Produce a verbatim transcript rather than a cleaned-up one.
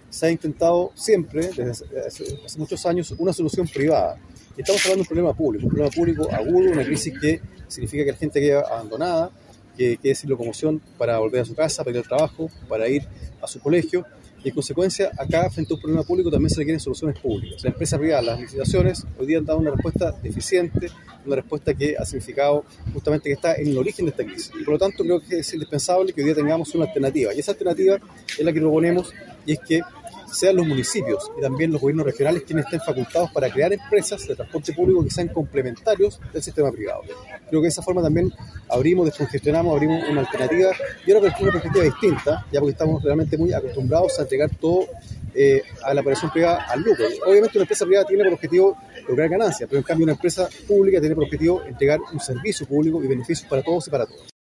se ha intentado siempre, desde hace, hace muchos años, una solución privada. Estamos hablando de un problema público, un problema público agudo, una crisis que significa que la gente queda abandonada, que quede sin locomoción para volver a su casa, para ir al trabajo, para ir a su colegio. Y en consecuencia, acá, frente a un problema público, también se requieren soluciones públicas. La empresa privada, las licitaciones, hoy día han dado una respuesta deficiente, una respuesta que ha significado justamente que está en el origen de esta crisis. Y por lo tanto, creo que es indispensable que hoy día tengamos una alternativa. Y esa alternativa es la que proponemos, y es que sean los municipios y también los gobiernos regionales quienes estén facultados para crear empresas de transporte público que sean complementarios del sistema privado. Creo que de esa forma también abrimos, descongestionamos, abrimos una alternativa y ahora con una perspectiva distinta, ya porque estamos realmente muy acostumbrados a entregar todo eh, a la operación privada al lucro. Obviamente una empresa privada tiene por objetivo lograr ganancias, pero en cambio una empresa pública tiene por objetivo entregar un servicio público y beneficios para todos y para todos.